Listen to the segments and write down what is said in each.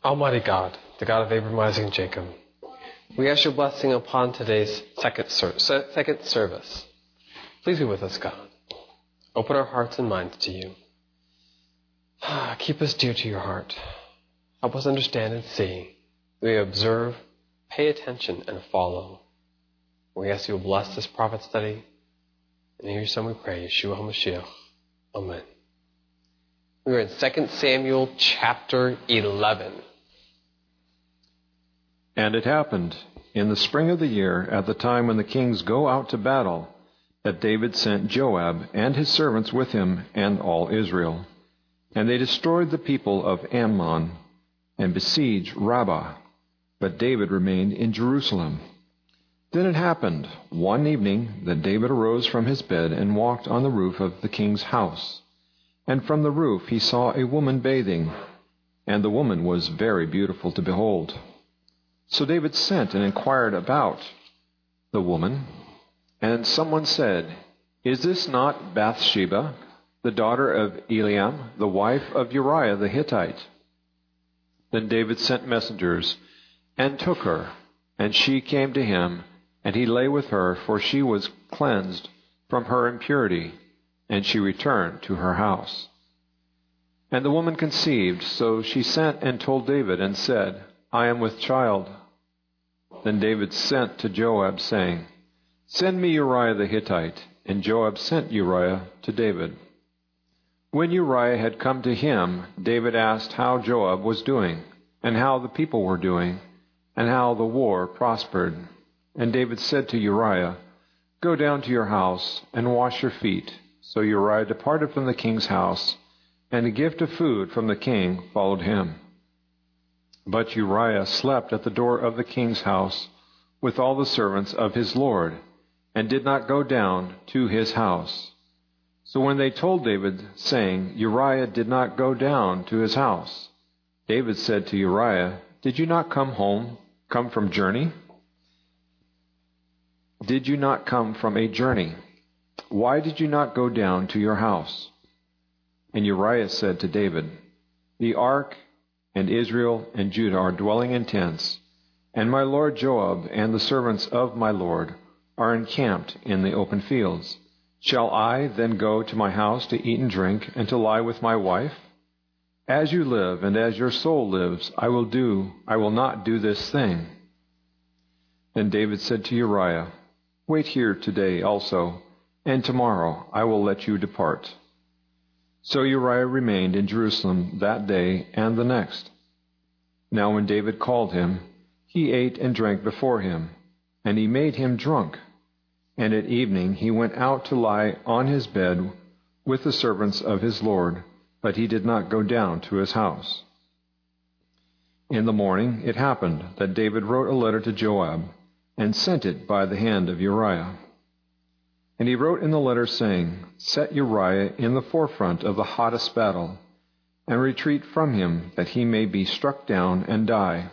Almighty God, the God of Abraham, Isaac, and Jacob, we ask your blessing upon today's second service. Please be with us, God. Open our hearts and minds to you. Keep us dear to your heart. Help us understand and see. We observe, pay attention, and follow. We ask you will bless this prophet study. And in your Son we pray, Yeshua HaMashiach. Amen. We are in 2 Samuel chapter 11. And it happened in the spring of the year, at the time when the kings go out to battle, that David sent Joab and his servants with him and all Israel. And they destroyed the people of Ammon and besieged Rabbah. But David remained in Jerusalem. Then it happened one evening that David arose from his bed and walked on the roof of the king's house. And from the roof he saw a woman bathing, and the woman was very beautiful to behold. So David sent and inquired about the woman, and someone said, "Is this not Bathsheba, the daughter of Eliam, the wife of Uriah the Hittite?" Then David sent messengers and took her, and she came to him, and he lay with her, for she was cleansed from her impurity, and she returned to her house. And the woman conceived, so she sent and told David and said, "I am with child." Then David sent to Joab, saying, "Send me Uriah the Hittite." And Joab sent Uriah to David. When Uriah had come to him, David asked how Joab was doing, and how the people were doing, and how the war prospered. And David said to Uriah, "Go down to your house and wash your feet." So Uriah departed from the king's house, and a gift of food from the king followed him. But Uriah slept at the door of the king's house with all the servants of his lord, and did not go down to his house. So when they told David, saying, "Uriah did not go down to his house," David said to Uriah, "Did you not come from journey? Did you not come from a journey? Why did you not go down to your house?" And Uriah said to David, "The ark and Israel and Judah are dwelling in tents, and my lord Joab and the servants of my lord are encamped in the open fields. Shall I then go to my house to eat and drink, and to lie with my wife? As you live, and as your soul lives, I will not do this thing." Then David said to Uriah, "Wait here today also, and tomorrow I will let you depart." So Uriah remained in Jerusalem that day and the next. Now when David called him, he ate and drank before him, and he made him drunk. And at evening he went out to lie on his bed with the servants of his lord, but he did not go down to his house. In the morning it happened that David wrote a letter to Joab, and sent it by the hand of Uriah. And he wrote in the letter, saying, "Set Uriah in the forefront of the hottest battle, and retreat from him, that he may be struck down and die."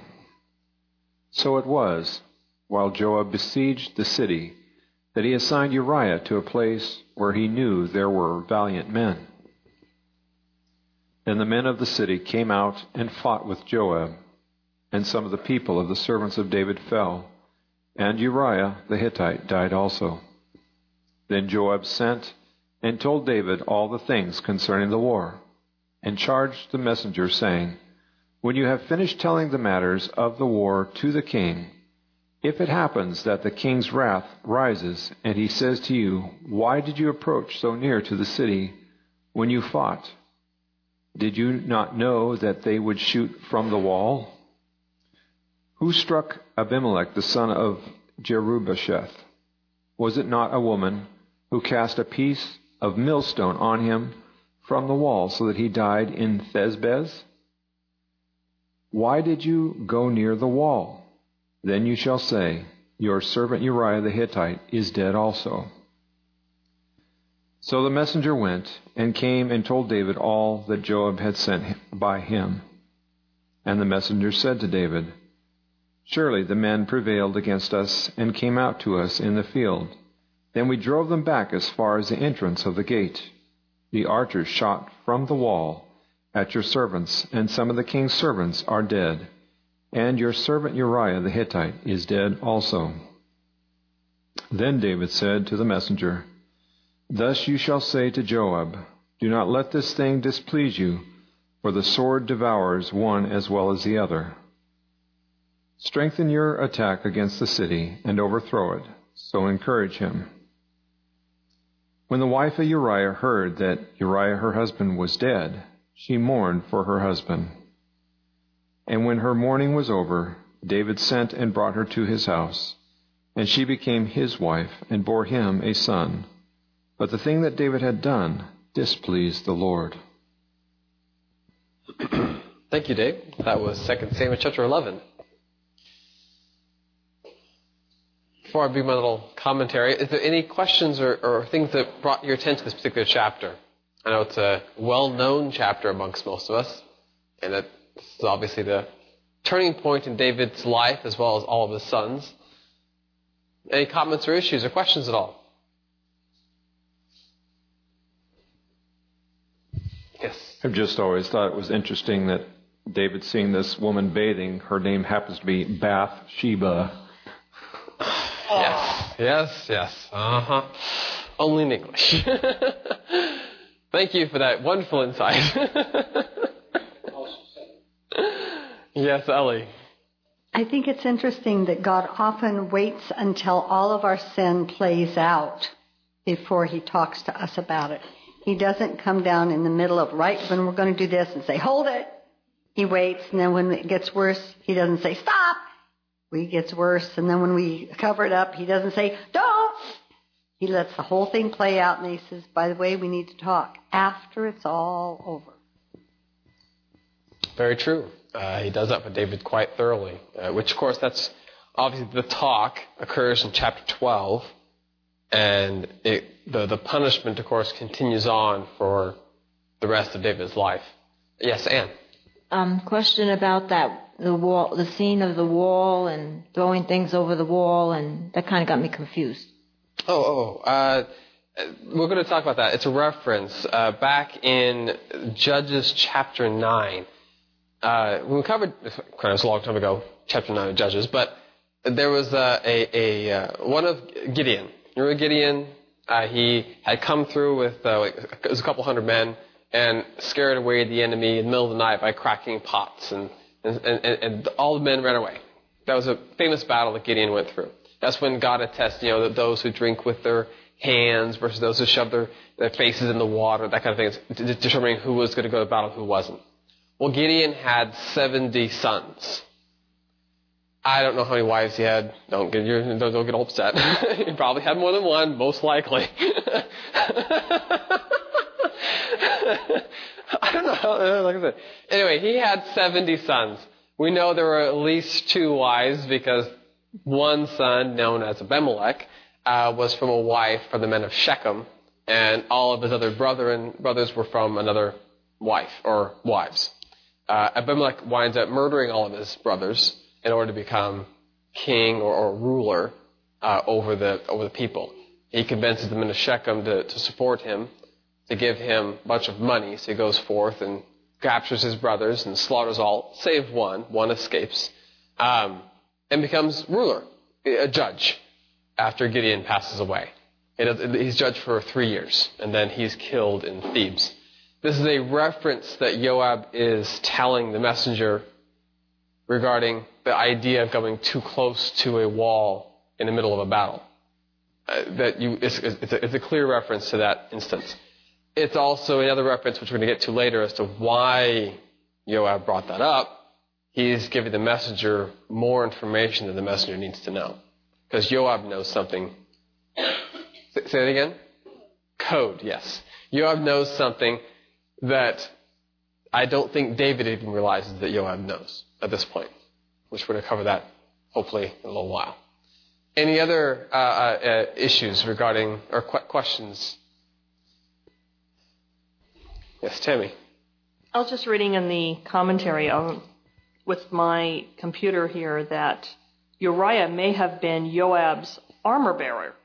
So it was, while Joab besieged the city, that he assigned Uriah to a place where he knew there were valiant men. Then the men of the city came out and fought with Joab, and some of the people of the servants of David fell, and Uriah the Hittite died also. Then Joab sent and told David all the things concerning the war, and charged the messenger, saying, "When you have finished telling the matters of the war to the king, if it happens that the king's wrath rises, and he says to you, 'Why did you approach so near to the city when you fought? Did you not know that they would shoot from the wall? Who struck Abimelech the son of Jerubbesheth? Was it not a woman who cast a piece of millstone on him from the wall, so that he died in Thesbez? Why did you go near the wall? Then you shall say, Your servant Uriah the Hittite is dead also.'" So the messenger went and came and told David all that Joab had sent by him. And the messenger said to David, "Surely the men prevailed against us and came out to us in the field. Then we drove them back as far as the entrance of the gate. The archers shot from the wall, at your servants, and some of the king's servants are dead, and your servant Uriah the Hittite is dead also." Then David said to the messenger, "Thus you shall say to Joab, 'Do not let this thing displease you, for the sword devours one as well as the other. Strengthen your attack against the city and overthrow it, so encourage him.'" When the wife of Uriah heard that Uriah her husband was dead, she mourned for her husband. And when her mourning was over, David sent and brought her to his house, and she became his wife and bore him a son. But the thing that David had done displeased the Lord. Thank you, Dave. That was 2 Samuel chapter 11. Before I begin my little commentary, is there any questions or things that brought your attention to this particular chapter? I know it's a well-known chapter amongst most of us, and this is obviously the turning point in David's life as well as all of his sons. Any comments or issues or questions at all? Yes. I've just always thought it was interesting that David seeing this woman bathing, her name happens to be Bathsheba. Yes. Only in English. Thank you for that wonderful insight. Yes, Ellie. I think it's interesting that God often waits until all of our sin plays out before he talks to us about it. He doesn't come down in the middle of right when we're going to do this and say, "Hold it." He waits, and then when it gets worse, he doesn't say, "Stop." It gets worse, and then when we cover it up, he doesn't say, "Don't." He lets the whole thing play out, and he says, "By the way, we need to talk after it's all over." Very true. He does that with David quite thoroughly, which, of course, that's obviously the talk occurs in chapter 12, and the punishment, of course, continues on for the rest of David's life. Yes, Anne? Question about the wall, the scene of the wall and throwing things over the wall, and that kind of got me confused. We're going to talk about that. It's a reference back in Judges chapter 9. When we covered, it was a long time ago, chapter 9 of Judges, but there was one of Gideon. You remember Gideon? He had come through with it was a couple hundred men and scared away the enemy in the middle of the night by cracking pots, and all the men ran away. That was a famous battle that Gideon went through. That's when God had tested, that those who drink with their hands versus those who shove their faces in the water, that kind of thing, determining who was going to go to battle and who wasn't. Well, Gideon had 70 sons. I don't know how many wives he had. Don't get all upset. He probably had more than one, most likely. I don't know. Like I said. Anyway, he had 70 sons. We know there were at least 2 wives because one son, known as Abimelech, was from a wife from the men of Shechem, and all of his other brothers were from another wife or wives. Abimelech winds up murdering all of his brothers in order to become king or ruler over the people. He convinces the men of Shechem to support him, to give him a bunch of money. So he goes forth and captures his brothers and slaughters all, save one. One escapes, and becomes ruler, a judge, after Gideon passes away. He's judged for 3 years, and then he's killed in Thebes. This is a reference that Joab is telling the messenger regarding the idea of going too close to a wall in the middle of a battle. It's a clear reference to that instance. It's also another reference, which we're going to get to later, as to why Joab brought that up. He's giving the messenger more information than the messenger needs to know. Because Joab knows something. Say that again? Code, yes. Joab knows something that I don't think David even realizes that Joab knows at this point, which we're going to cover that hopefully in a little while. Any other issues regarding or questions? Yes, Tammy. I was just reading in the commentary with my computer here that Uriah may have been Joab's armor bearer.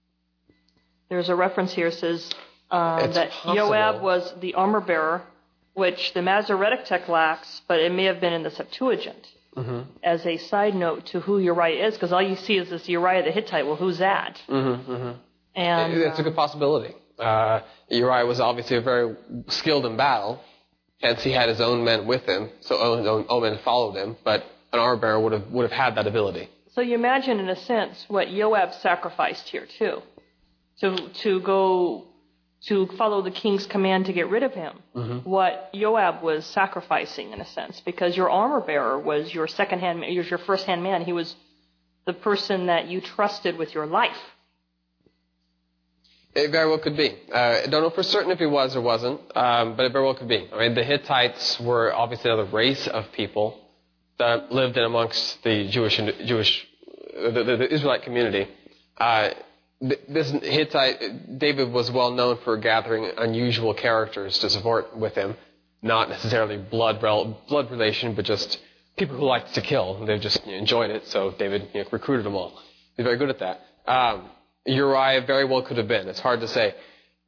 There's a reference here that says that possible. Joab was the armor bearer which the Masoretic text lacks, but it may have been in the Septuagint. As a side note to who Uriah is, because all you see is this Uriah the Hittite. Well, who's that? And that's a good possibility. Uriah was obviously very skilled in battle, hence he had his own men with him, so his own men followed him, but an armor bearer would have had that ability. So you imagine, in a sense, what Joab sacrificed here, too, to follow the king's command to get rid of him. What Joab was sacrificing, in a sense, because your armor bearer was your your first-hand man. He was the person that you trusted with your life. It very well could be. I don't know for certain if he was or wasn't, but it very well could be. I mean, the Hittites were obviously another race of people that lived in amongst the the Israelite community. This Hittite, David was well known for gathering unusual characters to support with him, not necessarily blood relation, but just people who liked to kill. They just enjoyed it, so David recruited them all. He's very good at that. Uriah very well could have been. It's hard to say.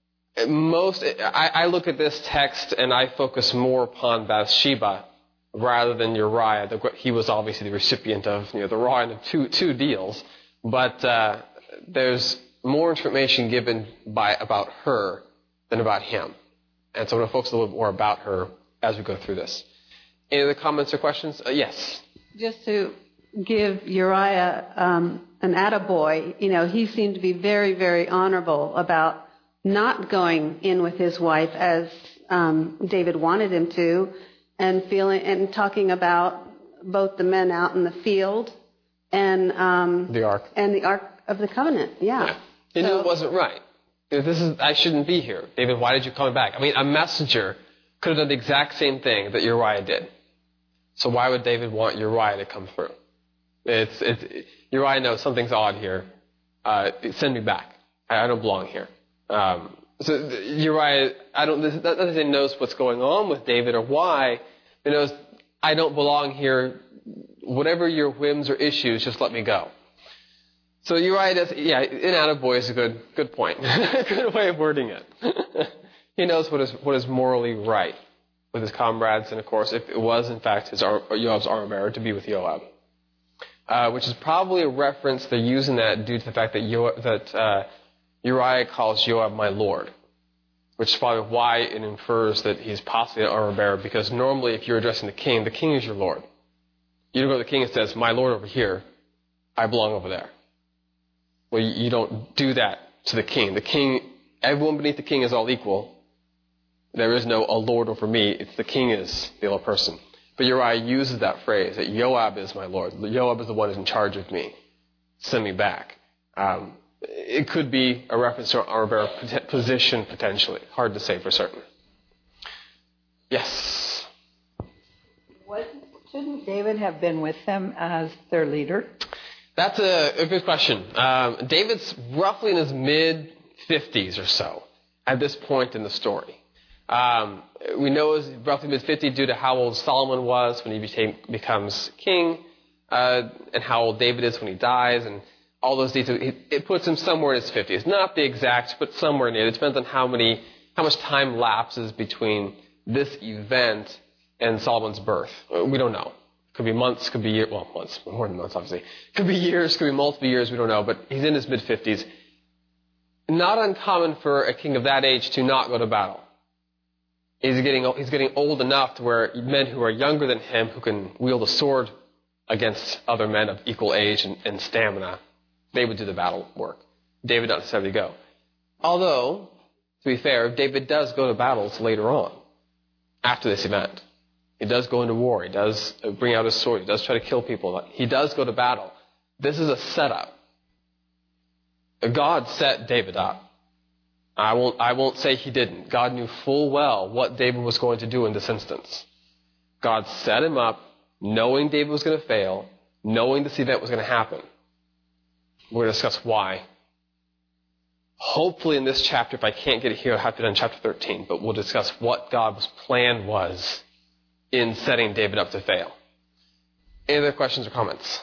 I look at this text and I focus more upon Bathsheba rather than Uriah. He was obviously the recipient of the raw end of two deals, but there's more information given about her than about him. And so I'm going to focus a little bit more about her as we go through this. Any other comments or questions? Yes. Just to give Uriah an attaboy, he seemed to be very, very honorable about not going in with his wife as David wanted him to, and talking about both the men out in the field and the ark of the covenant. Yeah. He knew it wasn't right. I shouldn't be here. David, why did you call me back? I mean, a messenger could have done the exact same thing that Uriah did. So why would David want Uriah to come through? Uriah knows something's odd here. Send me back. I don't belong here. So Uriah, doesn't say knows what's going on with David or why. He knows, I don't belong here. Whatever your whims or issues, just let me go. So Uriah does, an attaboy is a good point. Good way of wording it. He knows what is morally right with his comrades, and of course, if it was in fact Joab's armor bearer, to be with Joab. Which is probably a reference, they're using that due to the fact that Uriah calls Joab my lord, which is probably why it infers that he's possibly an armor bearer, because normally if you're addressing the king is your lord. You don't go to the king and says, my lord over here, I belong over there. Well, you don't do that to the king. The king, everyone beneath the king is all equal. There is no a lord over me. It's the king is the other person. But Uriah uses that phrase, that Joab is my lord. Joab is the one who's in charge of me. Send me back. It could be a reference to our bearer position, potentially. Hard to say for certain. Yes? Shouldn't David have been with them as their leader? That's a good question. David's roughly in his mid-50s or so at this point in the story. We know he's roughly mid-50s due to how old Solomon was when he becomes king, and how old David is when he dies, and all those details. It puts him somewhere in his 50s. Not the exact, but somewhere near. It depends on how much time lapses between this event and Solomon's birth. We don't know. Could be months, could be years. Well, months, more than months, obviously. Could be years, could be multiple years, we don't know. But he's in his mid-50s. Not uncommon for a king of that age to not go to battle. He's getting old enough to where men who are younger than him, who can wield a sword against other men of equal age and stamina, they would do the battle work. David not necessarily go. Although, to be fair, David does go to battles later on, after this event. He does go into war. He does bring out his sword. He does try to kill people. He does go to battle. This is a setup. God set David up. I won't say he didn't. God knew full well what David was going to do in this instance. God set him up, knowing David was going to fail, knowing this event was going to happen. We're going to discuss why. Hopefully in this chapter, if I can't get it here, I'll have to do it in chapter 13, but we'll discuss what God's plan was in setting David up to fail. Any other questions or comments?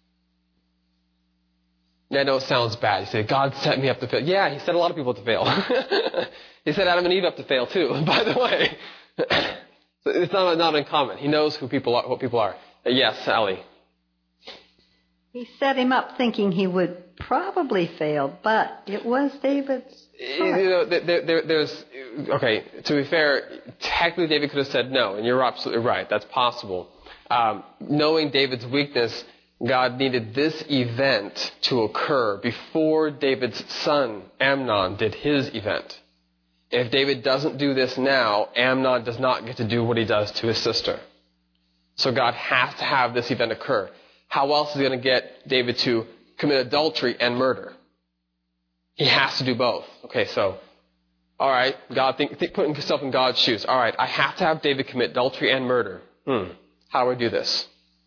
Yeah, I know it sounds bad. You say, God set me up to fail. Yeah, he set a lot of people up to fail. He set Adam and Eve up to fail too, by the way. So it's not uncommon. He knows who people are, what people are. Yes, Ellie. He set him up thinking he would probably fail, but it was David's heart. Okay, to be fair, technically David could have said no, and you're absolutely right. That's possible. Knowing David's weakness, God needed this event to occur before David's son, Amnon, did his event. If David doesn't do this now, Amnon does not get to do what he does to his sister. So God has to have this event occur. How else is he going to get David to commit adultery and murder? He has to do both. Okay, so, all right, God, putting yourself in God's shoes. All right, I have to have David commit adultery and murder. How do I do this?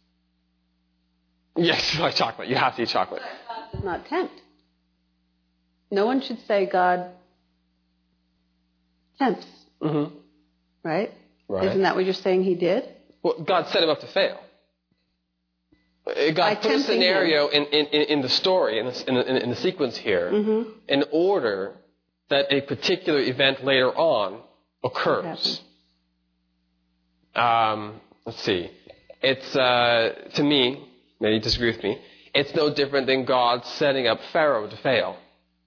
Yes, you like chocolate. You have to eat chocolate. God does not tempt. No one should say God tempts. Mm-hmm. Right? Right. Isn't that what you're saying he did? Well, God set him up to fail. God put a scenario in the story, in the sequence here, in order that a particular event later on occurs. Let's see. It's, to me, maybe you disagree with me, it's no different than God setting up Pharaoh to fail,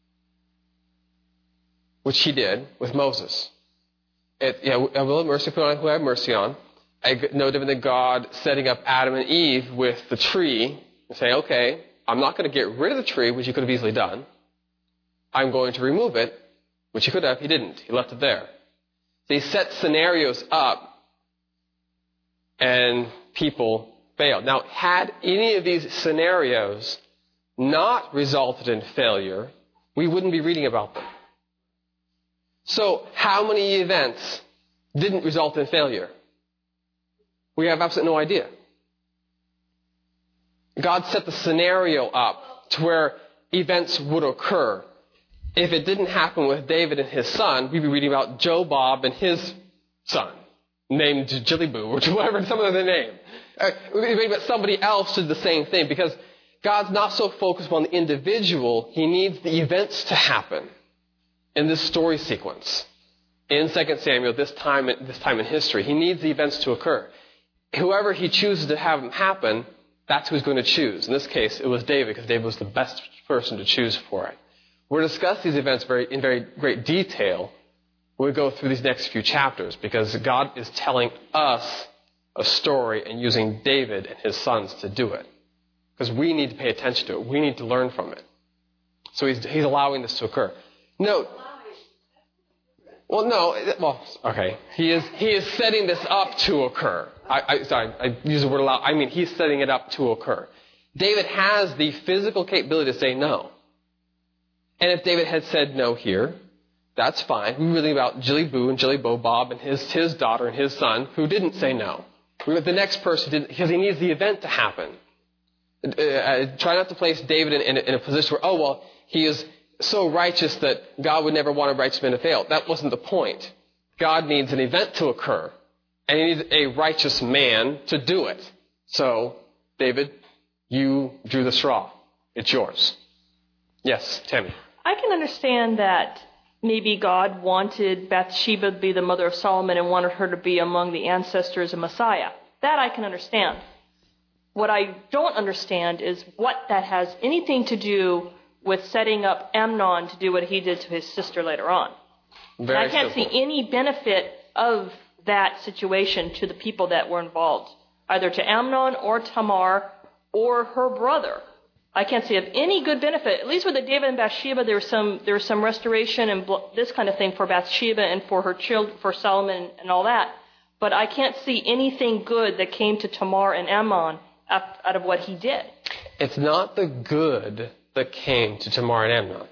which he did with Moses. I will have mercy upon who I have mercy on. No different than God setting up Adam and Eve with the tree and saying, okay, I'm not going to get rid of the tree, which he could have easily done. I'm going to remove it, which he could have. He didn't. He left it there. So he set scenarios up, and people failed. Now, had any of these scenarios not resulted in failure, we wouldn't be reading about them. So, how many events didn't result in failure? We have absolutely no idea. God set the scenario up to where events would occur. If it didn't happen with David and his son, we'd be reading about Joe Bob and his son, named Jillyboo, or whatever, some other name. We'd be reading about somebody else who did the same thing, because God's not so focused on the individual, he needs the events to happen in this story sequence. In 2 Samuel, this time in history, he needs the events to occur. Whoever he chooses to have them happen, that's who he's going to choose. In this case, it was David, because David was the best person to choose for it. We'll discuss these events in very great detail when we go through these next few chapters, because God is telling us a story and using David and his sons to do it. Because we need to pay attention to it. We need to learn from it. So he's allowing this to occur. Note, he is setting this up to occur. I use the word allow. I mean, he's setting it up to occur. David has the physical capability to say no. And if David had said no here, that's fine. We're reading about Jillyboo and Jillybo Bob and his daughter and his son who didn't say no. The next person didn't, because he needs the event to happen. Try not to place David in a position where, he is so righteous that God would never want a righteous man to fail. That wasn't the point. God needs an event to occur, and he needs a righteous man to do it. So, David, you drew the straw. It's yours. Yes, Tammy. I can understand that maybe God wanted Bathsheba to be the mother of Solomon and wanted her to be among the ancestors of Messiah. That I can understand. What I don't understand is what that has anything to do with setting up Amnon to do what he did to his sister later on. And I can't see any benefit of that situation to the people that were involved, either to Amnon or Tamar or her brother. I can't see of any good benefit. At least with the David and Bathsheba, there was some restoration and this kind of thing for Bathsheba and for her children, for Solomon and all that. But I can't see anything good that came to Tamar and Amnon out of what he did. It's not the good that came to Tamar and Amnon.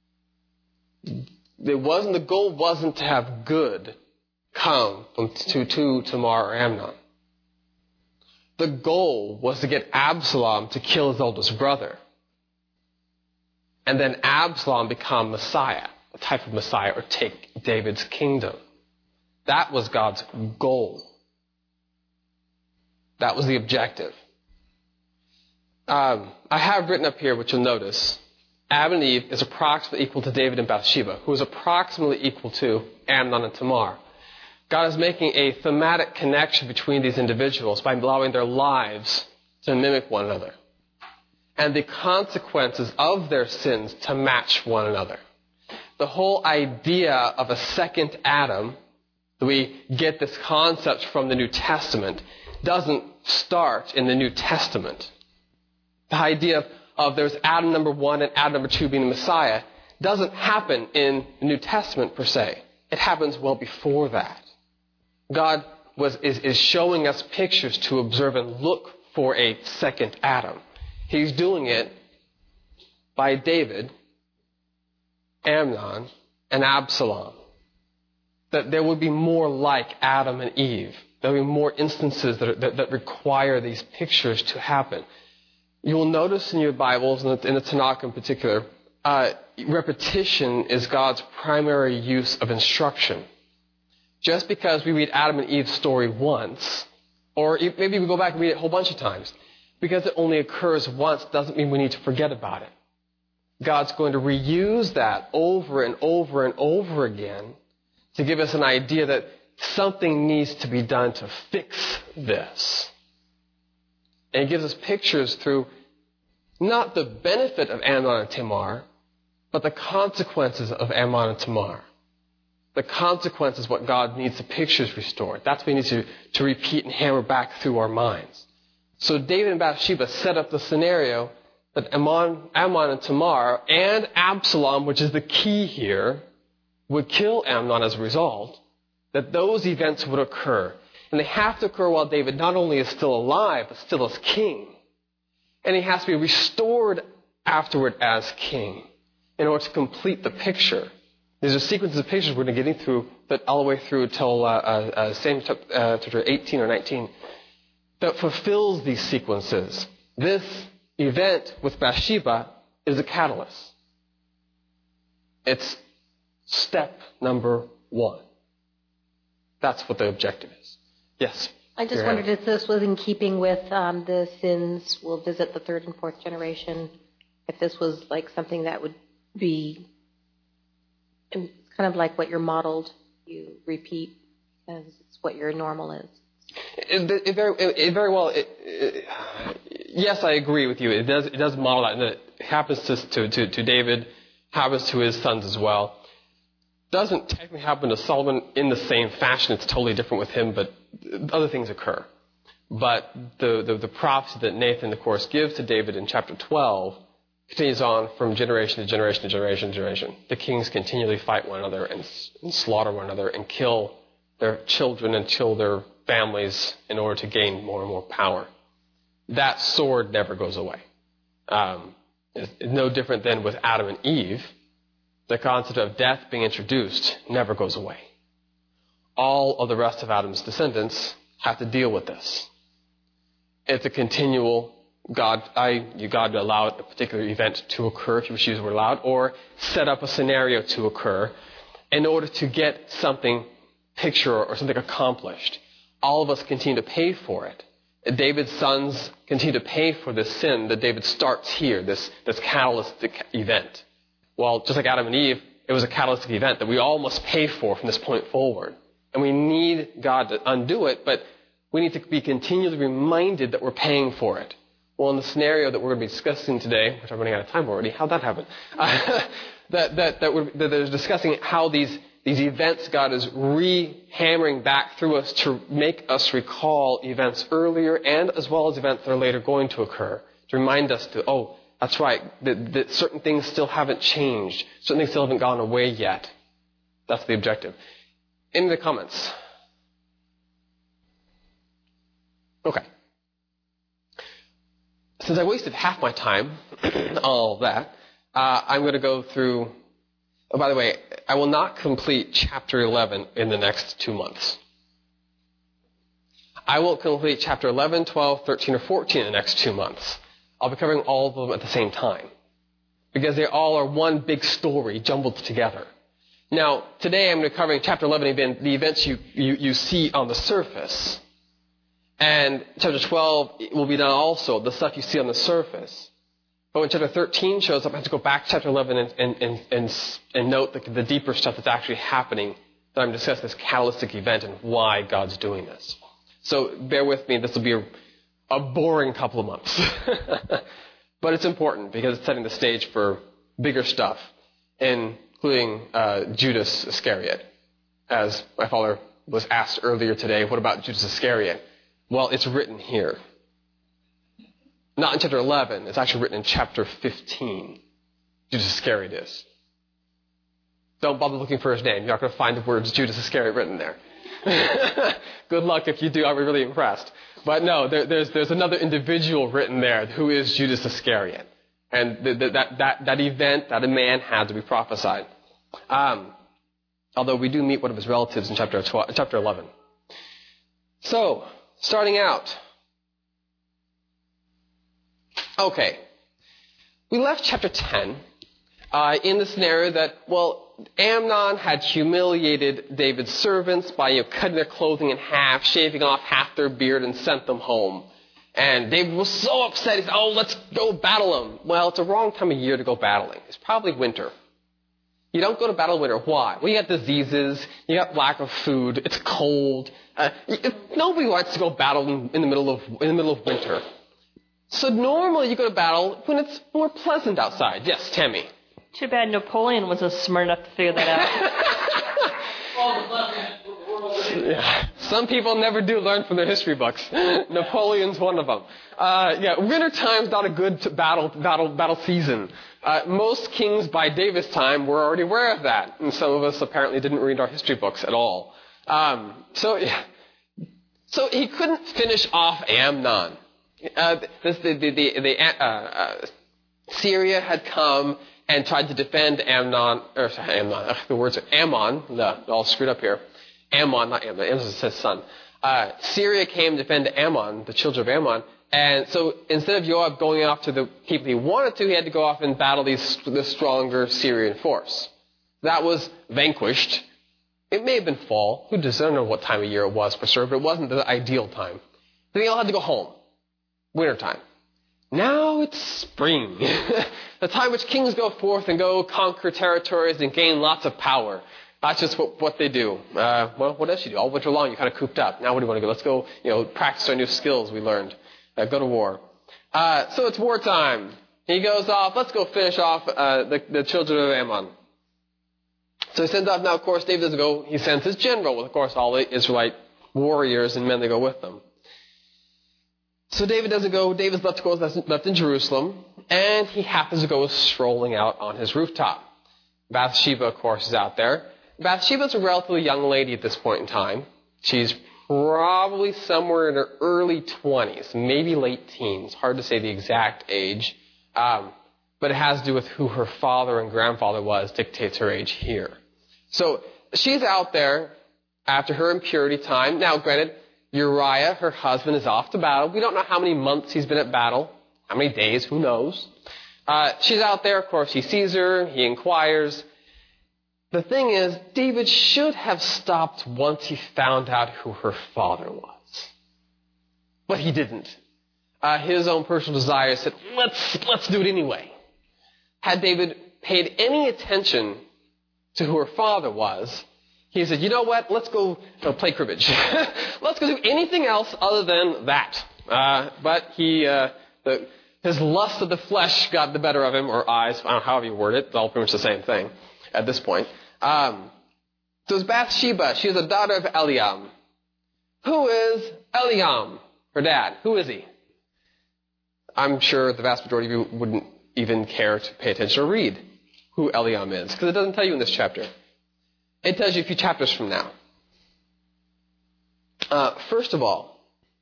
The goal wasn't to have good come to Tamar or Amnon. The goal was to get Absalom to kill his oldest brother. And then Absalom become Messiah, a type of Messiah, or take David's kingdom. That was God's goal. That was the objective. I have written up here, which you'll notice, Adam and Eve is approximately equal to David and Bathsheba, who is approximately equal to Amnon and Tamar. God is making a thematic connection between these individuals by allowing their lives to mimic one another, and the consequences of their sins to match one another. The whole idea of a second Adam, we get this concept from the New Testament, doesn't start in the New Testament. The idea of there's Adam number 1 and Adam number 2 being the Messiah doesn't happen in the New Testament per se. It happens well before that. God is showing us pictures to observe and look for a second Adam. He's doing it by David, Amnon, and Absalom. That there would be more like Adam and Eve. There will be more instances that require these pictures to happen. You will notice in your Bibles, in the Tanakh in particular, repetition is God's primary use of instruction. Just because we read Adam and Eve's story once, or maybe we go back and read it a whole bunch of times, because it only occurs once doesn't mean we need to forget about it. God's going to reuse that over and over and over again to give us an idea that something needs to be done to fix this. And He gives us pictures through not the benefit of Amnon and Tamar, but the consequences of Amnon and Tamar. The consequences, what God needs the pictures restored. That's what He needs to repeat and hammer back through our minds. So David and Bathsheba set up the scenario that Ammon and Tamar and Absalom, which is the key here, would kill Amnon as a result, that those events would occur. And they have to occur while David not only is still alive, but still as king. And he has to be restored afterward as king in order to complete the picture. These are sequences of pictures we're getting through, that all the way through until same chapter 18 or 19, that fulfills these sequences. This event with Bathsheba is a catalyst. It's step number 1. That's what the objective is. Yes? I just wondered if this was in keeping with the sins will visit the 3rd and 4th generation, if this was like something that would be kind of like what you're modeled, you repeat as what your normal is. It very well. Yes, I agree with you. It does model that, and it happens to David, happens to his sons as well. Doesn't technically happen to Solomon in the same fashion. It's totally different with him, but other things occur. But the prophecy that Nathan, of course, gives to David in chapter 12 continues on from generation to generation to generation to generation. The kings continually fight one another and slaughter one another and kill their children and kill their families in order to gain more and more power. That sword never goes away. It's no different than with Adam and Eve. The concept of death being introduced never goes away. All of the rest of Adam's descendants have to deal with this. It's a continual God allow a particular event to occur, if you wish to use the word allowed, or set up a scenario to occur in order to get something picture or something accomplished. All of us continue to pay for it. David's sons continue to pay for this sin that David starts here, this catalytic event. Well, just like Adam and Eve, it was a catalytic event that we all must pay for from this point forward. And we need God to undo it, but we need to be continually reminded that we're paying for it. Well, in the scenario that we're going to be discussing today, which I'm running out of time already, how'd that happen? that they're discussing how these events God is re-hammering back through us to make us recall events earlier and as well as events that are later going to occur. To remind us that's right, that certain things still haven't changed. Certain things still haven't gone away yet. That's the objective. Any of the comments? Okay. Since I wasted half my time on all of that, I'm going to go through... Oh, by the way, I will not complete chapter 11 in the next 2 months. I won't complete chapter 11, 12, 13, or 14 in the next 2 months. I'll be covering all of them at the same time, because they all are one big story jumbled together. Now, today I'm going to be covering chapter 11, the events you see on the surface. And chapter 12 will be done also, the stuff you see on the surface. But when chapter 13 shows up, I have to go back to chapter 11 and note the deeper stuff that's actually happening that I'm discussing this catalytic event and why God's doing this. So bear with me. This will be a boring couple of months. But it's important because it's setting the stage for bigger stuff, including Judas Iscariot. As my father was asked earlier today, what about Judas Iscariot? Well, it's written here. Not in chapter 11. It's actually written in chapter 15. Judas Iscariot is. Don't bother looking for his name. You're not going to find the words Judas Iscariot written there. Good luck if you do. I'll be really impressed. But no, there's another individual written there who is Judas Iscariot. And that event, that a man had to be prophesied. Although we do meet one of his relatives in chapter 11. So, starting out. Okay. We left chapter 10 in the scenario that, well, Amnon had humiliated David's servants by cutting their clothing in half, shaving off half their beard, and sent them home. And David was so upset, he said, oh, let's go battle them. Well, it's a wrong time of year to go battling. It's probably winter. You don't go to battle in winter. Why? Well, you got diseases, you got lack of food, it's cold. Nobody wants to go battle in the middle of winter. So normally you go to battle when it's more pleasant outside. Yes, Tammy. Too bad Napoleon wasn't smart enough to figure that out. Yeah. Some people never do learn from their history books. Napoleon's one of them. Winter time's not a good battle season. Most kings by David's time were already aware of that, and some of us apparently didn't read our history books at all. So he couldn't finish off Amnon. Syria had come and tried to defend Ammon, all screwed up here. Ammon, not Ammon, Ammon is his son. Syria came to defend Ammon, the children of Ammon, and so instead of Joab going after the people he wanted to, he had to go off and battle this stronger Syrian force. That was vanquished. It may have been fall. I don't know what time of year it was for sure, but it wasn't the ideal time. Then they all had to go home. Wintertime. Now it's spring. The time which kings go forth and go conquer territories and gain lots of power. That's just what they do. What else you do? All winter long, you're kind of cooped up. Now where do you want to go? Let's go, practice our new skills we learned. Go to war. So it's wartime. He goes off, let's go finish off the children of Ammon. So he sends off, now of course David doesn't go, he sends his general with of course all the Israelite warriors and men that go with them. So David doesn't go, David's left in Jerusalem, and he happens to go strolling out on his rooftop. Bathsheba, of course, is out there. Bathsheba's a relatively young lady at this point in time. She's probably somewhere in her early 20s, maybe late teens. Hard to say the exact age. But it has to do with who her father and grandfather was, dictates her age here. So she's out there after her impurity time. Now, granted, Uriah, her husband, is off to battle. We don't know how many months he's been at battle. How many days? Who knows? She's out there. Of course, he sees her. He inquires. The thing is, David should have stopped once he found out who her father was. But he didn't. His own personal desire said, let's do it anyway. Had David paid any attention to who her father was, he said, you know what, let's go play cribbage. Let's go do anything else other than that. But his lust of the flesh got the better of him, or eyes, I don't know, however you word it. It's all pretty much the same thing at this point. So it's Bathsheba. She is a daughter of Eliam. Who is Eliam, her dad? Who is he? I'm sure the vast majority of you wouldn't even care to pay attention or read who Eliam is, because it doesn't tell you in this chapter. It tells you a few chapters from now. First of all,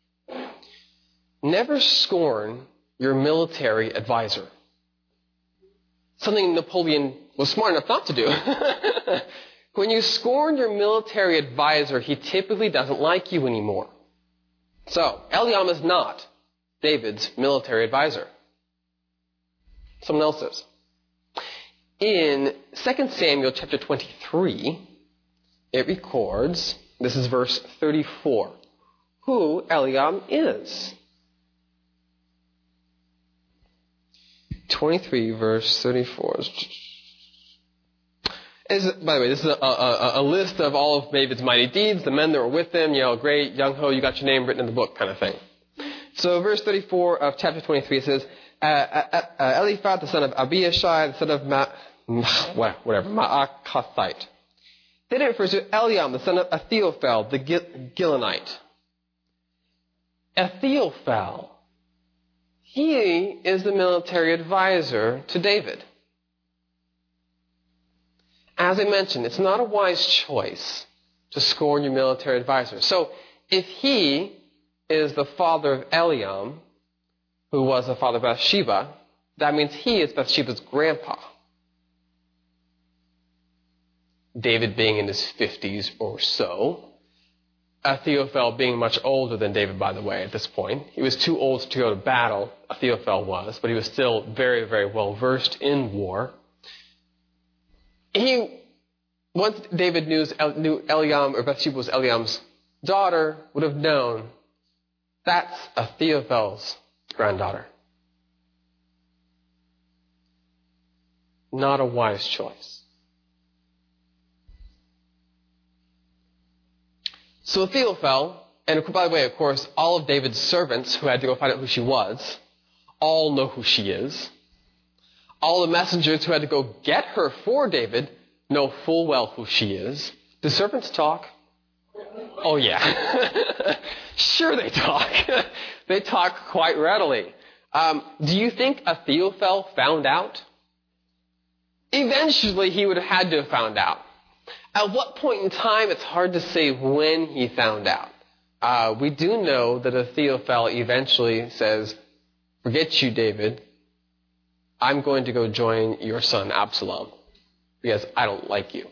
never scorn your military advisor. Something Napoleon was smart enough not to do. When you scorn your military advisor, he typically doesn't like you anymore. So, Eliam is not David's military advisor. Someone else is. In 2 Samuel chapter 23, it records, this is verse 34, who Eliam is. 23, verse 34. By the way, this is a list of all of David's mighty deeds, the men that were with him, great, young ho, you got your name written in the book kind of thing. So verse 34 of chapter 23 says, Eliphaz, the son of Abishai, the son of Ma'akathite. Then it refers to Eliam, the son of Ahithophel, the Gilonite. Ahithophel, he is the military advisor to David. As I mentioned, it's not a wise choice to scorn your military advisor. So if he is the father of Eliam, who was the father of Bathsheba, that means he is Bathsheba's grandpa. David being in his 50s or so. Ahithophel being much older than David, by the way, at this point. He was too old to go to battle, Ahithophel was, but he was still very, very well versed in war. Once David knew Eliam, or Bathsheba was Eliam's daughter, would have known that's Ahithophel's granddaughter. Not a wise choice. So Ahithophel, and by the way, of course, all of David's servants who had to go find out who she was, all know who she is. All the messengers who had to go get her for David know full well who she is. Do servants talk? Oh, yeah. Sure they talk. They talk quite readily. Do you think Ahithophel found out? Eventually, he would have had to have found out. At what point in time, it's hard to say when he found out. We do know that Ahithophel eventually says, forget you, David. I'm going to go join your son, Absalom, because I don't like you.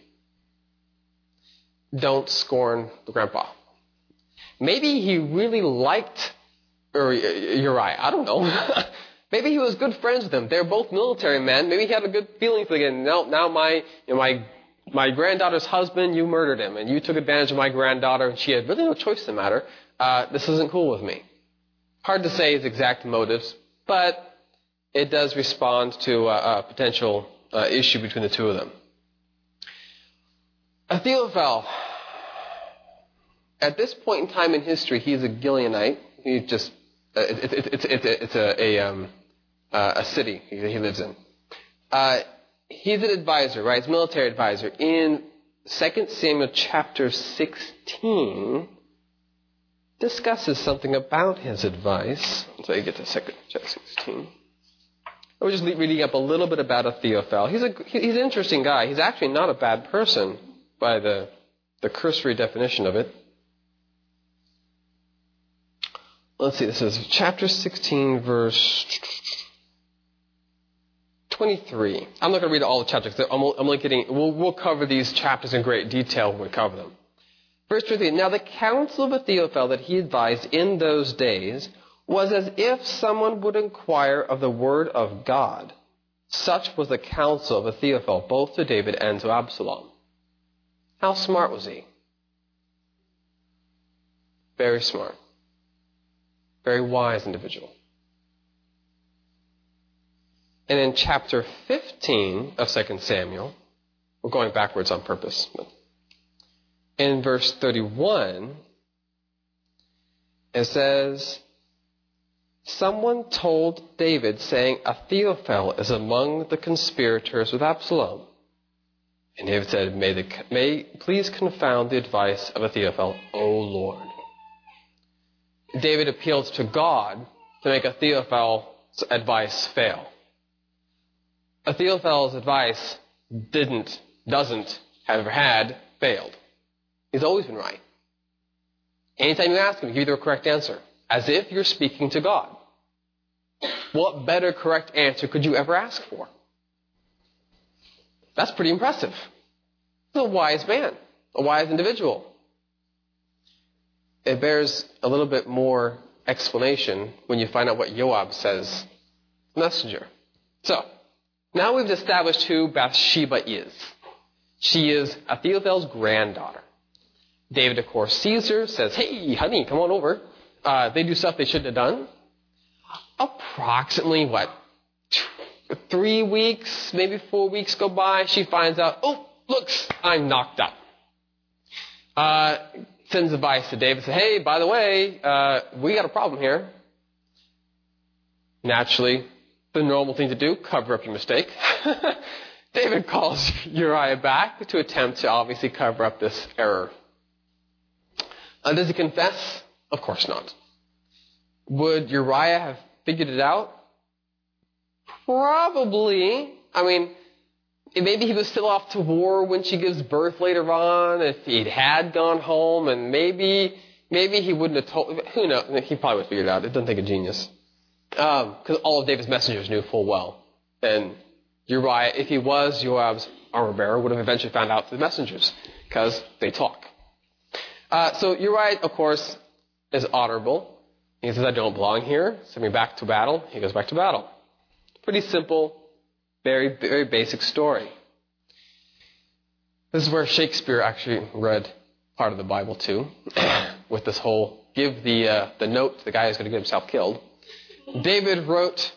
Don't scorn the grandpa. Maybe he really liked Uriah. I don't know. Maybe he was good friends with him. They're both military men. Maybe he had a good feeling for him. Now my granddaughter's husband, you murdered him, and you took advantage of my granddaughter, and she had really no choice in the matter. This isn't cool with me. Hard to say his exact motives, but it does respond to a potential issue between the two of them. Ahithophel, at this point in time in history, he's a Gileonite. He just it's a city he lives in. He's an advisor, right? He's a military advisor. In 2 Samuel chapter 16, discusses something about his advice. So you get to 2 chapter 16. I was just reading up a little bit about Ahithophel. He's an interesting guy. He's actually not a bad person by the cursory definition of it. Let's see, this is chapter 16, verse 23. I'm not going to read all the chapters. I'm only kidding. We'll cover these chapters in great detail when we cover them. Verse 23. Now the counsel of Ahithophel that he advised in those days was as if someone would inquire of the word of God. Such was the counsel of Ahithophel, both to David and to Absalom. How smart was he? Very smart. Very wise individual. And in chapter 15 of 2 Samuel, we're going backwards on purpose. In verse 31, it says, someone told David, saying, Ahithophel is among the conspirators with Absalom. And David said, may please confound the advice of Ahithophel, O Lord. David appeals to God to make Ahithophel's advice fail. Ahithophel's advice had failed. He's always been right. Anytime you ask him, he'll give you the correct answer, as if you're speaking to God. What better correct answer could you ever ask for? That's pretty impressive. He's a wise man, a wise individual. It bears a little bit more explanation when you find out what Joab says, the messenger. So, now we've established who Bathsheba is. She is Ahithophel's granddaughter. David, of course, sees her, says, hey, honey, come on over. They do stuff they shouldn't have done. Approximately, 3 weeks, maybe 4 weeks go by. She finds out, looks, I'm knocked up. Sends advice to David, says, hey, by the way, we got a problem here. Naturally, the normal thing to do, cover up your mistake. David calls Uriah back to attempt to obviously cover up this error. Does he confess? Of course not. Would Uriah have figured it out? Probably. I mean, maybe he was still off to war when she gives birth later on, if he had gone home, and maybe he wouldn't have told. Who knows? He probably would have figured it out. It doesn't take a genius. Because all of David's messengers knew full well. And Uriah, if he was Joab's armor bearer, would have eventually found out through the messengers, because they talk. So Uriah, of course, is honorable. He says, I don't belong here. Send me back to battle. He goes back to battle. Pretty simple, very, very basic story. This is where Shakespeare actually read part of the Bible too, with this whole give the note to the guy who's going to get himself killed. David wrote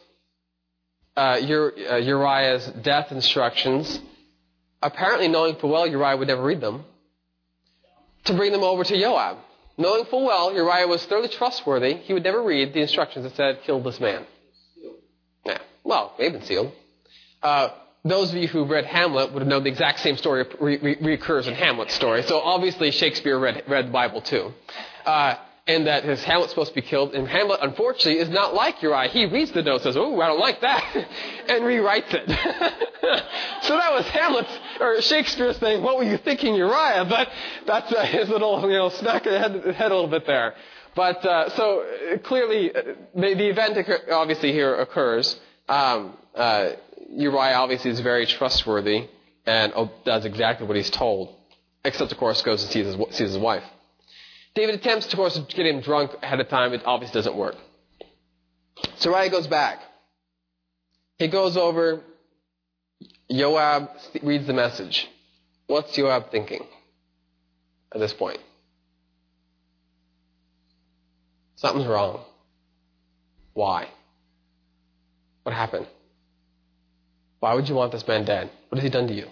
Uriah's death instructions, apparently knowing full well Uriah would never read them, to bring them over to Joab. Knowing full well Uriah was thoroughly trustworthy, he would never read the instructions that said, kill this man. Yeah. Well, they've been sealed. Those of you who read Hamlet would have known the exact same story recurs in Hamlet's story. So obviously Shakespeare read the Bible too. And that his Hamlet's supposed to be killed. And Hamlet, unfortunately, is not like Uriah. He reads the note, says, oh, I don't like that, and rewrites it. So that was Shakespeare's thing, what were you thinking, Uriah? But that's his little, smack the head a little bit there. But, so clearly, the event obviously here occurs. Uriah obviously is very trustworthy and does exactly what he's told. Except, of course, goes and sees his wife. David attempts, of course, to get him drunk ahead of time. It obviously doesn't work. So Uriah goes back. He goes over. Joab reads the message. What's Joab thinking at this point? Something's wrong. Why? What happened? Why would you want this man dead? What has he done to you?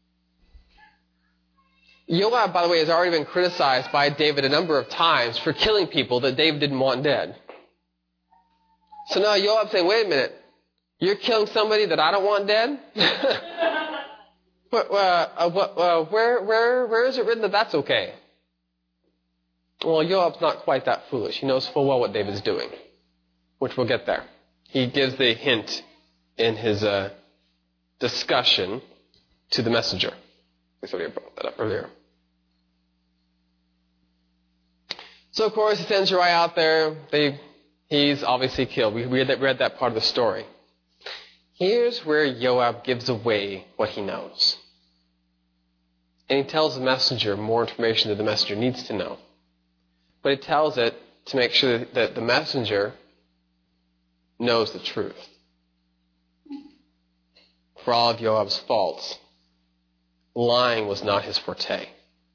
Joab, by the way, has already been criticized by David a number of times for killing people that David didn't want dead. So now Joab's saying, wait a minute, you're killing somebody that I don't want dead? Where is it written that that's okay? Well, Joab's not quite that foolish. He knows full well what David's doing, which we'll get there. He gives the hint in his discussion to the messenger. We already brought that up earlier. So, of course, he sends Uriah out there. He's obviously killed. We read that part of the story. Here's where Joab gives away what he knows. And he tells the messenger more information that the messenger needs to know. But he tells it to make sure that the messenger knows the truth. For all of Joab's faults, lying was not his forte.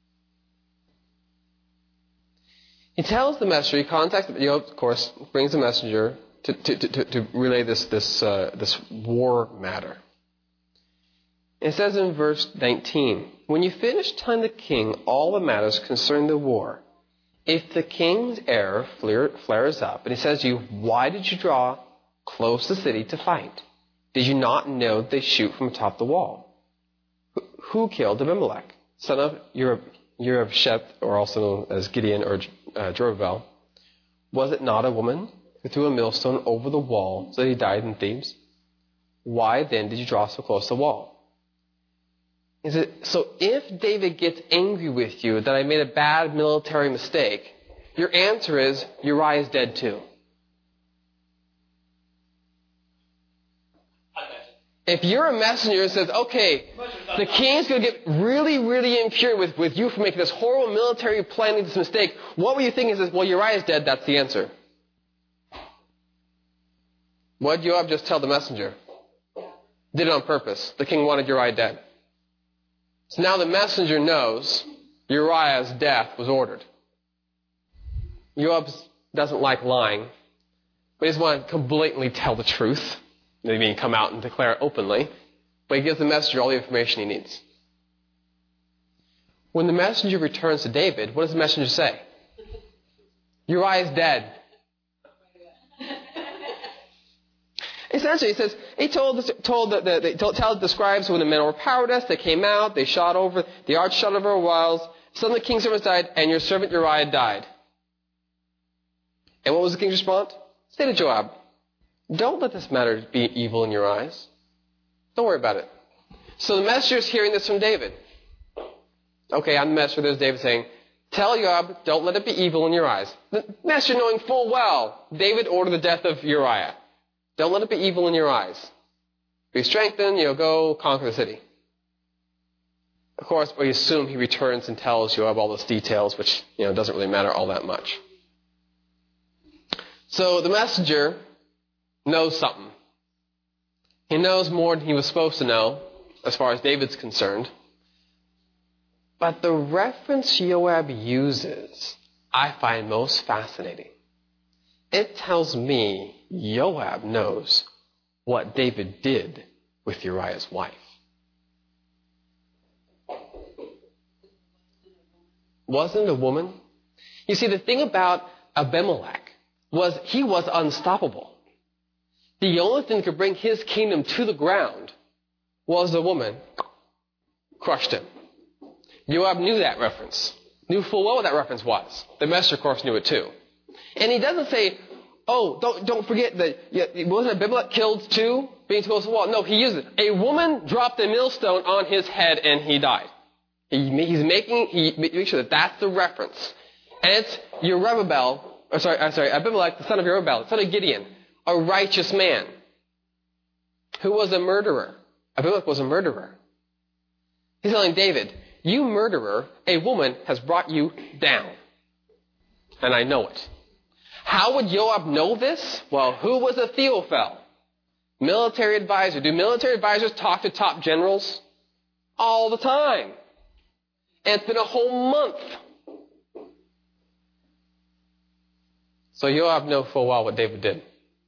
He tells the messenger, he contacts, of course, brings the messenger to relay this war matter. It says in verse 19, when you finish telling the king all the matters concerning the war, if the king's error flares up, and he says to you, why did you draw close to the city to fight? Did you not know that they shoot from atop the wall? Who killed Abimelech, son of Yerubsheth, or also known as Gideon or Jerubbaal? Was it not a woman who threw a millstone over the wall so that he died in Thebes? Why then did you draw so close to the wall? He said, so if David gets angry with you that I made a bad military mistake, your answer is Uriah is dead too. If you're a messenger and says, okay, the king's going to get really, really impure with you for making this horrible military planning, this mistake, what were you thinking? Is well, Uriah's dead, that's the answer. What did Joab just tell the messenger? Did it on purpose. The king wanted Uriah dead. So now the messenger knows Uriah's death was ordered. Joab doesn't like lying, but he doesn't want to blatantly tell the truth. Maybe he can come out and declare it openly, but he gives the messenger all the information he needs. When the messenger returns to David, what does the messenger say? Uriah is dead. Essentially, he says, he told the scribes when the men overpowered us, they came out, they shot over, the arch shot over our walls, some of the king's servants died, and your servant Uriah died. And what was the king's response? Say to Joab, don't let this matter be evil in your eyes. Don't worry about it. So the messenger is hearing this from David. Okay, I'm the messenger. There's David saying, tell Joab, don't let it be evil in your eyes. The messenger knowing full well, David ordered the death of Uriah. Don't let it be evil in your eyes. Be strengthened, go conquer the city. Of course, we assume he returns and tells Joab all those details, which, doesn't really matter all that much. So the messenger knows something. He knows more than he was supposed to know, as far as David's concerned. But the reference Joab uses, I find most fascinating. It tells me Joab knows what David did with Uriah's wife. Wasn't it a woman? You see, the thing about Abimelech was he was unstoppable. The only thing that could bring his kingdom to the ground was a woman. Crushed him. Joab knew that reference. Knew full well what that reference was. The messenger, of course, knew it too. And he doesn't say, don't forget that wasn't Abimelech killed too, being too close to the wall? No, he used it. A woman dropped a millstone on his head and he died. He makes sure that that's the reference. And it's Abimelech, the son of Jerubbaal, the son of Gideon, a righteous man who was a murderer. Abimelech was a murderer. He's telling David, you murderer, a woman has brought you down. And I know it. How would Joab know this? Well, who was Ahithophel? Military advisor. Do military advisors talk to top generals? All the time. And it's been a whole month. So Joab knows full well what David did.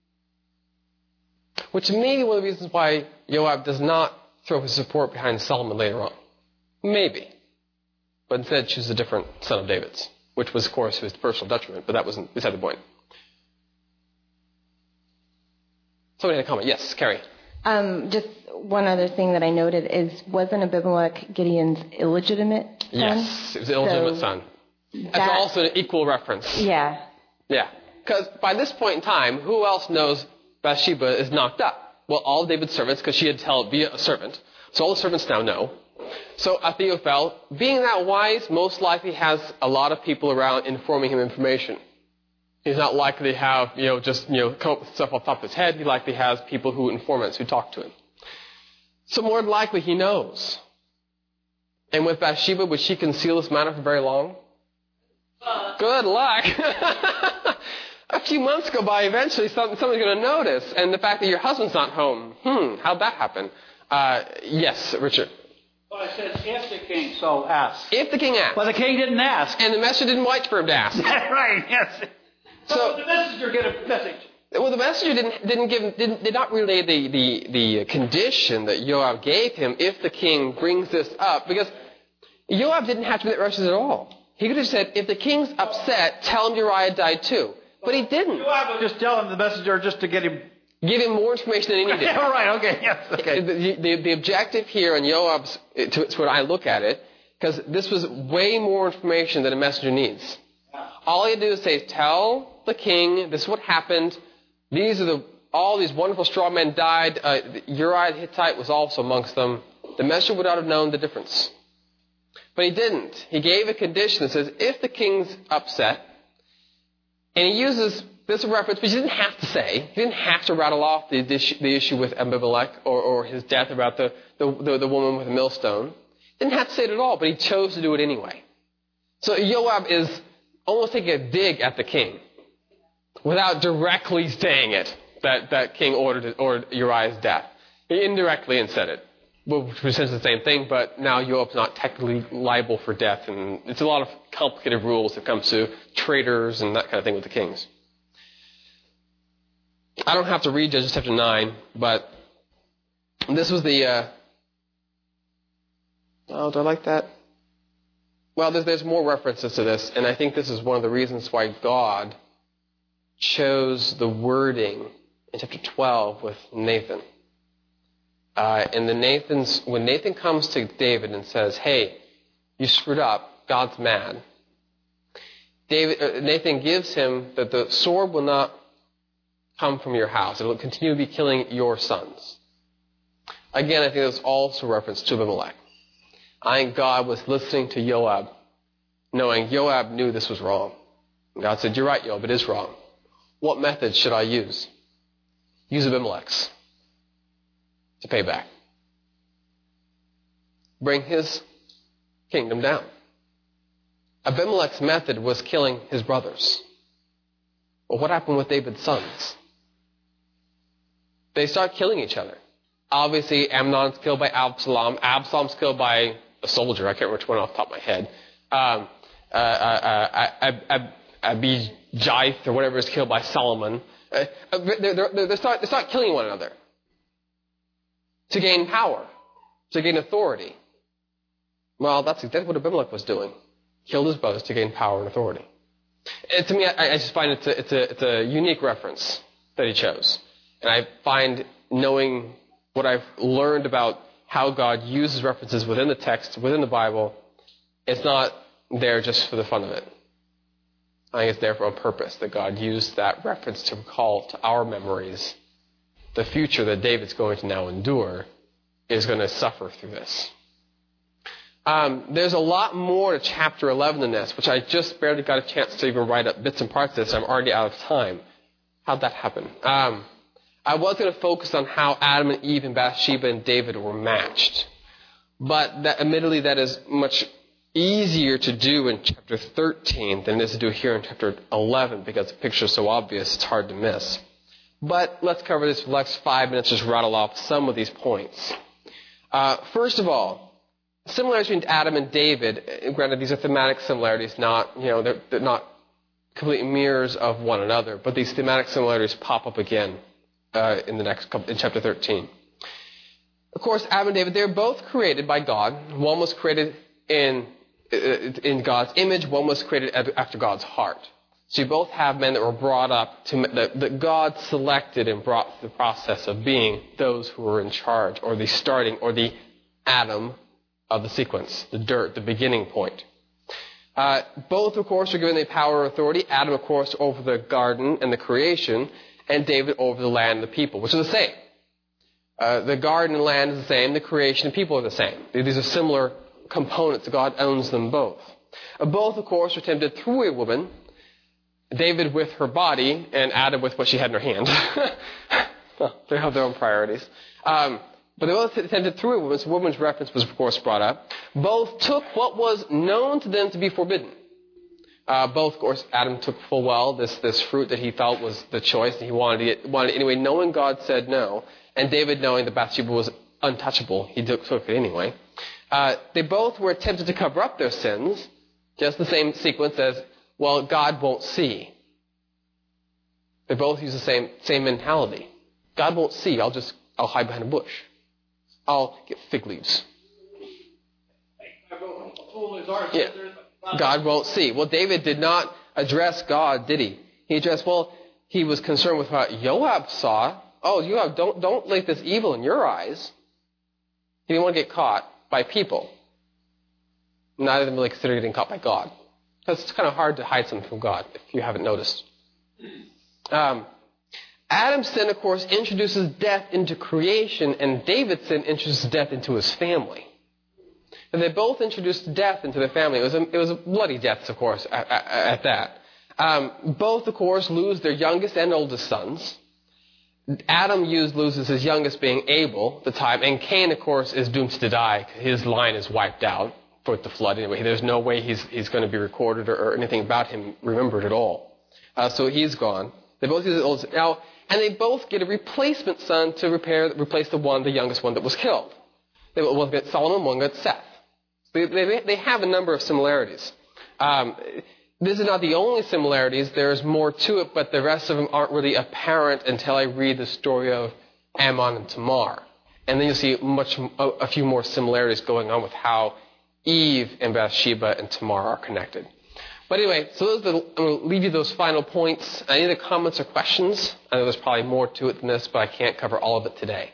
Which may be one of the reasons why Joab does not throw his support behind Solomon later on. Maybe. But instead chooses a different son of David's. Which was, of course, his personal detriment, but that wasn't beside the point. Somebody had a comment. Yes, Carrie. Just one other thing that I noted is, wasn't Abimelech Gideon's illegitimate son? Yes, it was an illegitimate son. That's also an equal reference. Yeah. Yeah. Because by this point in time, who else knows Bathsheba is knocked up? Well, all of David's servants, because she had told via a servant. So all the servants now know. So Ahithophel, being that wise, most likely has a lot of people around informing him information. He's not likely to have, come up with stuff off the top of his head. He likely has people informants who talk to him. So more than likely he knows. And with Bathsheba, would she conceal this matter for very long? Good luck. A few months go by, eventually somebody's going to notice. And the fact that your husband's not home, how'd that happen? Yes, Richard. Well, it says if the king so asks. If the king asks. Well, the king didn't ask. And the messenger didn't wait for him to ask. Right, yes. So did the messenger get a message? Well, the messenger did not relay the condition that Joab gave him if the king brings this up, because Joab didn't have to be that rushes at all. He could have said, if the king's upset, tell him Uriah died too. But he didn't. Joab would just tell him the messenger just to get him... Give him more information than he needed. Right, okay, yes, okay. The objective here on Joab's, to what I look at it, because this was way more information than a messenger needs. All he had to do is say, tell the king, this is what happened. All these wonderful straw men died. Uriah the Hittite was also amongst them. The messenger would not have known the difference. But he didn't. He gave a condition that says, if the king's upset, and he uses this reference, which he didn't have to say. He didn't have to rattle off the issue with Abimelech or his death about the woman with the millstone. He didn't have to say it at all, but he chose to do it anyway. So Joab is almost taking a dig at the king without directly saying it, that king ordered Uriah's death. He indirectly said it, which was essentially the same thing, but now Joab's not technically liable for death, and it's a lot of complicated rules that comes to traitors and that kind of thing with the kings. I don't have to read Judges chapter 9, but this was the... do I like that? Well, there's more references to this, and I think this is one of the reasons why God chose the wording in chapter 12 with Nathan. When Nathan comes to David and says, hey, you screwed up, God's mad, Nathan gives him that the sword will not come from your house. It will continue to be killing your sons. Again, I think there's also reference to Abimelech. I think God was listening to Joab, knowing Joab knew this was wrong. And God said, you're right, Joab, it is wrong. What method should I use? Use Abimelech's to pay back. Bring his kingdom down. Abimelech's method was killing his brothers. Well, what happened with David's sons? They start killing each other. Obviously, Amnon's killed by Absalom. Absalom's killed by a soldier. I can't remember which one off the top of my head. Abijah or whatever is killed by Solomon. They start killing one another to gain power, to gain authority. Well, that's exactly what Abimelech was doing. Killed his brothers to gain power and authority. And to me, I just find it's a unique reference that he chose. And I find, knowing what I've learned about how God uses references within the text, within the Bible, it's not there just for the fun of it. I think it's there for a purpose, that God used that reference to recall to our memories the future that David's going to now endure is going to suffer through this. There's a lot more to chapter 11 than this, which I just barely got a chance to even write up bits and parts of this. I'm already out of time. How'd that happen? I was going to focus on how Adam and Eve and Bathsheba and David were matched. But admittedly, that is much easier to do in chapter 13 than it is to do here in chapter 11, because the picture is so obvious it's hard to miss. But let's cover this for the next 5 minutes, just rattle off some of these points. First of all, similarities between Adam and David, granted these are thematic similarities, they're not complete mirrors of one another, but these thematic similarities pop up again in chapter 13. Of course, Adam and David, they're both created by God. One was created in God's image, one was created after God's heart. So you both have men that were brought up that God selected and brought through the process of being those who were in charge, or the starting, or the Adam of the sequence, the dirt, the beginning point. Both, of course, are given the power and authority. Adam, of course, over the garden and the creation, and David over the land and the people, which are the same. The garden and land is the same. The creation and people are the same. These are similar components. God owns them both. Both, of course, were tempted through a woman. David with her body, and Adam with what she had in her hand. Well, they have their own priorities. But they both tempted through a woman, so woman's reference was, of course, brought up. Both took what was known to them to be forbidden. Both, of course, Adam took full well this fruit that he felt was the choice, and he wanted it anyway, knowing God said no, and David knowing that Bathsheba was untouchable, he took it anyway. They both were tempted to cover up their sins, just the same sequence as, well, God won't see. They both use the same mentality. God won't see, I'll hide behind a bush. I'll get fig leaves. Yeah. God won't see. Well, David did not address God, did he? He was concerned with what Joab saw. Oh, Joab, don't let this evil in your eyes. He didn't want to get caught by people. Neither of them really considered getting caught by God. Because it's kind of hard to hide something from God, if you haven't noticed. Adam's sin, of course, introduces death into creation, and David's sin introduces death into his family. And they both introduced death into their family. It was a bloody death, of course, at that. Both, of course, lose their youngest and oldest sons. Adam loses his youngest, being Abel, at the time, and Cain, of course, is doomed to die. His line is wiped out for the flood. Anyway, there's no way he's going to be recorded or anything about him remembered at all. So he's gone. They both lose the oldest now, and they both get a replacement son to replace the youngest one that was killed. One got Solomon, one got Seth. So they have a number of similarities. This is not the only similarities. There's more to it, but the rest of them aren't really apparent until I read the story of Ammon and Tamar. And then you'll see a few more similarities going on with how Eve and Bathsheba and Tamar are connected. But anyway, so I'm going to leave you those final points. Any other comments or questions? I know there's probably more to it than this, but I can't cover all of it today.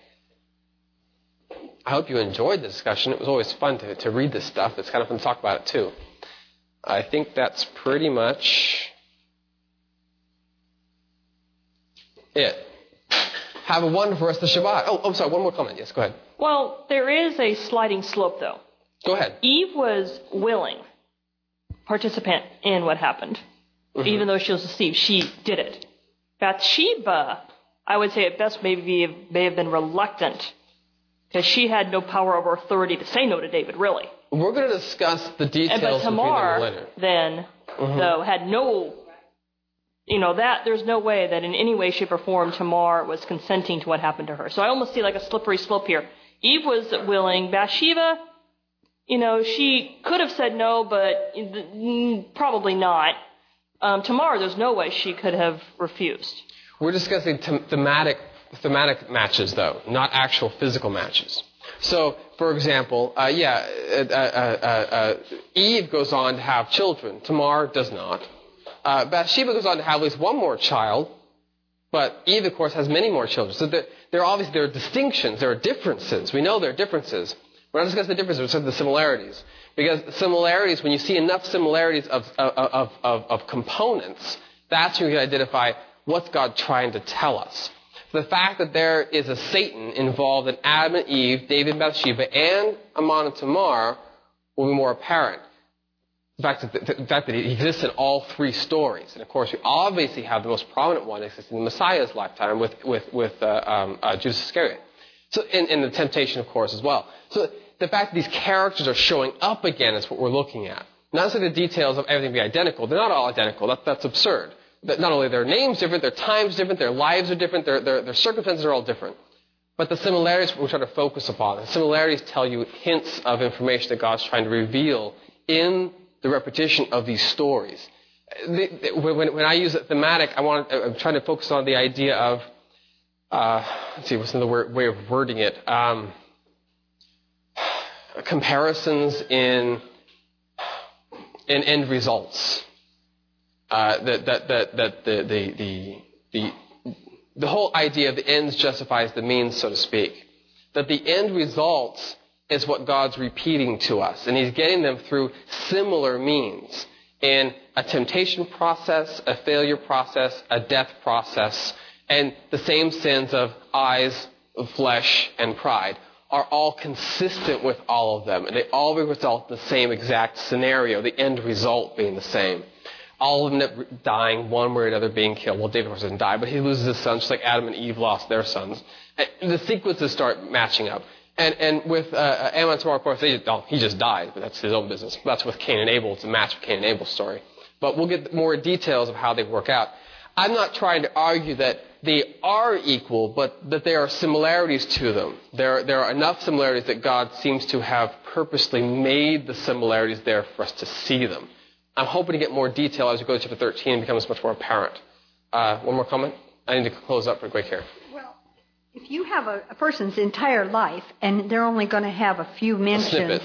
I hope you enjoyed the discussion. It was always fun to read this stuff. It's kind of fun to talk about it too. I think that's pretty much it. Have a wonderful rest of Shabbat. Oh, sorry, one more comment. Yes, go ahead. Well, there is a sliding slope, though. Go ahead. Eve was willing participant in what happened. Mm-hmm. Even though she was deceived, she did it. Bathsheba, I would say at best may have been reluctant because she had no power or authority to say no to David, really. We're going to discuss the details but Tamar, between them later. Then, though, had no, there's no way that in any way, shape, or form Tamar was consenting to what happened to her. So I almost see like a slippery slope here. Eve was willing. Bathsheba, she could have said no, but probably not. Tamar, there's no way she could have refused. We're discussing thematic matches, though, not actual physical matches. So, for example, Eve goes on to have children. Tamar does not. Bathsheba goes on to have at least one more child, but Eve, of course, has many more children. So there are distinctions, there are differences. We know there are differences. We're not discussing the differences, we're discussing the similarities. Because the similarities, when you see enough similarities of components, that's when you can identify what's God trying to tell us. The fact that there is a Satan involved in Adam and Eve, David and Bathsheba, and Ammon and Tamar will be more apparent. The fact that he exists in all three stories. And of course, we obviously have the most prominent one existing in the Messiah's lifetime with Judas Iscariot. So, and the temptation, of course, as well. So the fact that these characters are showing up again is what we're looking at. Not necessarily the details of everything be identical. They're not all identical. That's absurd. That not only their names different, their times different, their lives are different, their circumstances are all different. But the similarities we're trying to focus upon. The similarities tell you hints of information that God's trying to reveal in the repetition of these stories. When I use it thematic, I'm trying to focus on the idea of, let's see, what's another way of wording it? Comparisons in end results. The whole idea of the ends justifies the means, so to speak. That the end results is what God's repeating to us. And He's getting them through similar means. In a temptation process, a failure process, a death process, and the same sins of eyes, of flesh, and pride are all consistent with all of them. And they all result in the same exact scenario, the end result being the same. All of them dying, one way or another being killed. Well, David, of course, didn't die, but he loses his sons, just like Adam and Eve lost their sons. And the sequences start matching up. And with Ammon and Tamar, of course, he just died, but that's his own business. That's with Cain and Abel. It's a match of Cain and Abel's story. But we'll get more details of how they work out. I'm not trying to argue that they are equal, but that there are similarities to them. There are enough similarities that God seems to have purposely made the similarities there for us to see them. I'm hoping to get more detail as we go to chapter 13 and becomes much more apparent. One more comment? I need to close up pretty quick here. Well, if you have a person's entire life and they're only going to have a few mentions,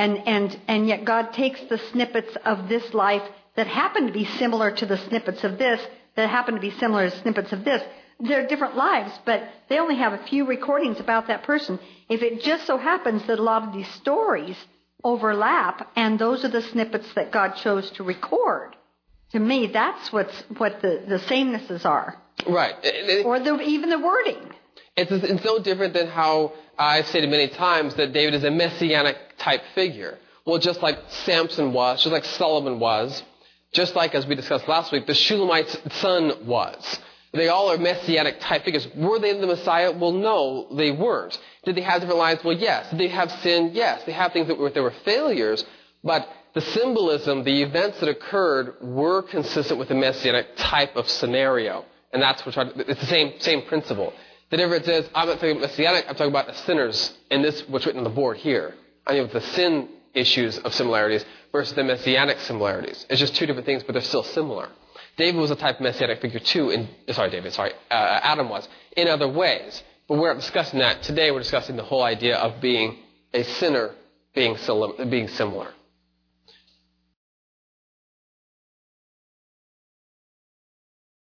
and yet God takes the snippets of this life that happen to be similar to the snippets of this, that happen to be similar to snippets of this, they're different lives, but they only have a few recordings about that person. If it just so happens that a lot of these stories overlap, and those are the snippets that God chose to record. To me, that's what the samenesses are. Right. Or even the wording. It's no different than how I've stated many times that David is a messianic type figure. Well, just like Samson was, just like Solomon was, just like, as we discussed last week, the Shulamite's son was. They all are messianic type figures. Were they the Messiah? Well, no, they weren't. Did they have different lives? Well, yes. Did they have sin? Yes. They have things that were failures, but the symbolism, the events that occurred were consistent with the messianic type of scenario. And that's what it's the same principle. The difference is, I'm not talking about messianic, I'm talking about the sinners in this, what's written on the board here. I mean, the sin issues of similarities versus the messianic similarities. It's just two different things, but they're still similar. David was a type of messianic figure too, Adam was, in other ways. But we're not discussing that. Today we're discussing the whole idea of being a sinner being similar.